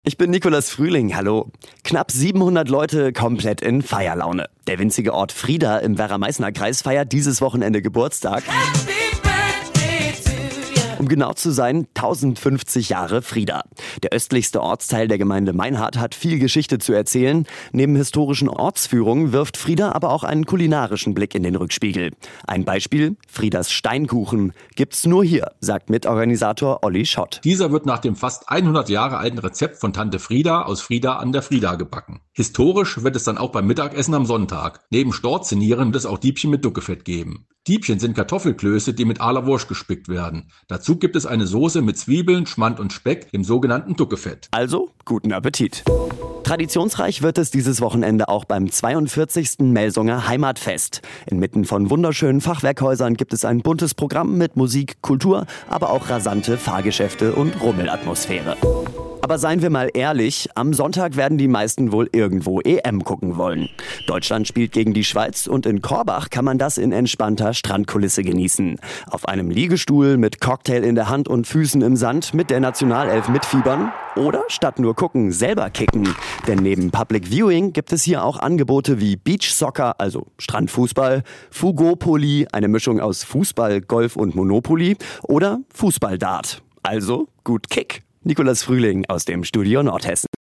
Ich bin Nikolas Frühling, hallo. Knapp 700 Leute komplett in Feierlaune. Der winzige Ort Frieda im Werra-Meißner-Kreis feiert dieses Wochenende Geburtstag. Um genau zu sein, 1050 Jahre Frieda. Der östlichste Ortsteil der Gemeinde Meinhardt hat viel Geschichte zu erzählen. Neben historischen Ortsführungen wirft Frieda aber auch einen kulinarischen Blick in den Rückspiegel. Ein Beispiel: Friedas Steinkuchen gibt's nur hier, sagt Mitorganisator Olli Schott. Dieser wird nach dem fast 100 Jahre alten Rezept von Tante Frieda aus Frieda an der Frieda gebacken. Historisch wird es dann auch beim Mittagessen am Sonntag. Neben Stortzenieren wird es auch Diebchen mit Duckefett geben. Diebchen sind Kartoffelklöße, die mit Aler Wurst gespickt werden. Dazu gibt es eine Soße mit Zwiebeln, Schmand und Speck, dem sogenannten Duckefett. Also, guten Appetit. Traditionsreich wird es dieses Wochenende auch beim 42. Melsunger Heimatfest. Inmitten von wunderschönen Fachwerkhäusern gibt es ein buntes Programm mit Musik, Kultur, aber auch rasante Fahrgeschäfte und Rummelatmosphäre. Aber seien wir mal ehrlich, am Sonntag werden die meisten wohl irgendwo EM gucken wollen. Deutschland spielt gegen die Schweiz und in Korbach kann man das in entspannter Strandkulisse genießen. Auf einem Liegestuhl mit Cocktail in der Hand und Füßen im Sand mit der Nationalelf mitfiebern oder statt nur gucken, selber kicken. Denn neben Public Viewing gibt es hier auch Angebote wie Beach Soccer, also Strandfußball, Fugopoly, eine Mischung aus Fußball, Golf und Monopoly oder Fußballdart. Also gut Kick. Nikolas Frühling aus dem Studio Nordhessen.